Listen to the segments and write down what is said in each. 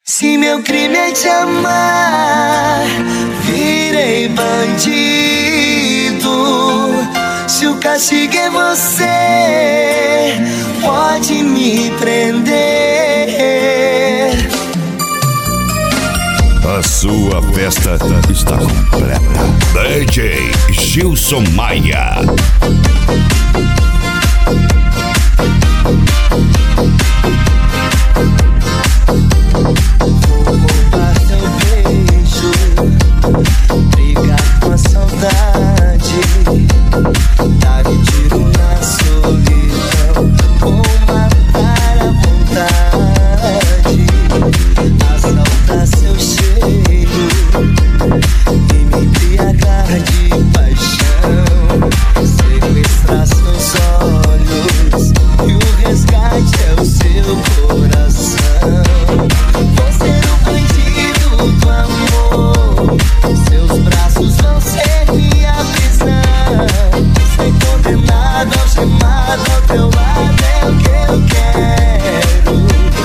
Se meu crime é te amar, virei bandido. Se o castigo é você, pode me prender. A sua festa está completa. DJ Gilson Maia. Vou roubar seu beijo, brigar com a saudade, dar um tiro na solidão, vou matar a vontade, assaltar seu cheiro e me embriagar de paixão, sequestrar seus olhos e o resgate é o seu coração. Vou ser o bandido do amor, seus braços vão ser minha prisão. Ser condenado, algemado ao teu lado é o que eu quero.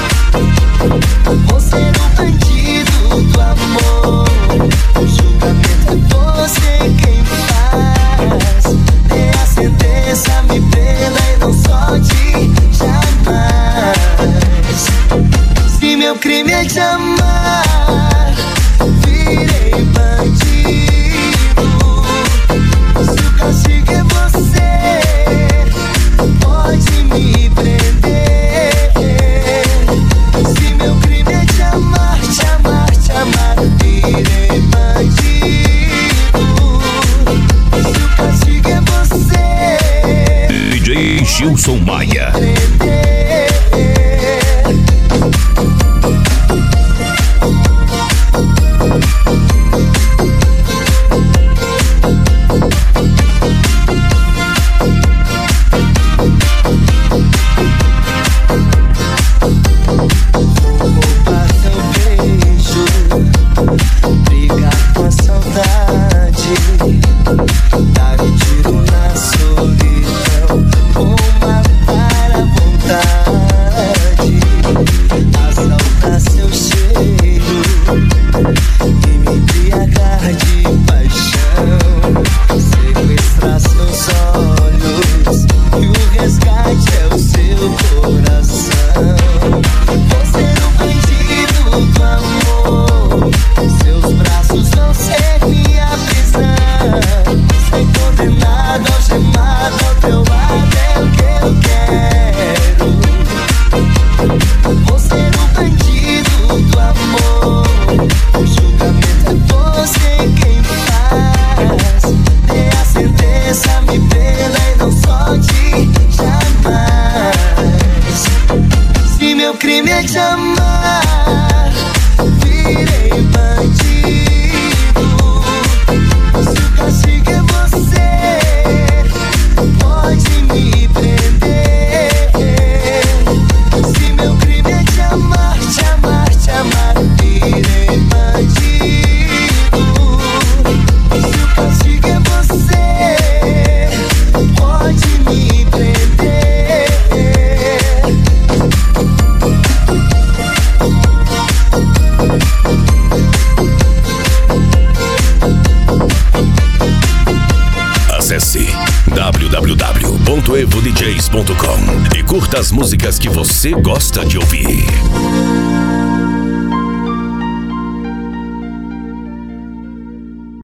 Vou ser o bandido do amor, o julgamento é você quem faz. Dê a sentença, me prenda e não solte jamais. Se meu crime é te amar, virei bandido. Se o castigo é você, pode me prender. Se meu crime é te amar, te amar, te amar, virei bandido. Se o castigo é você, DJ Gilson Maia. crime é te amar, virei bandido. Se o castigo é você, pode me prender. Se meu crime é te amar, te amar, te amar, virei bandido. Se o castigo é você, pode me prender. Acesse www.evodjs.com e curta as músicas que você gosta de ouvir.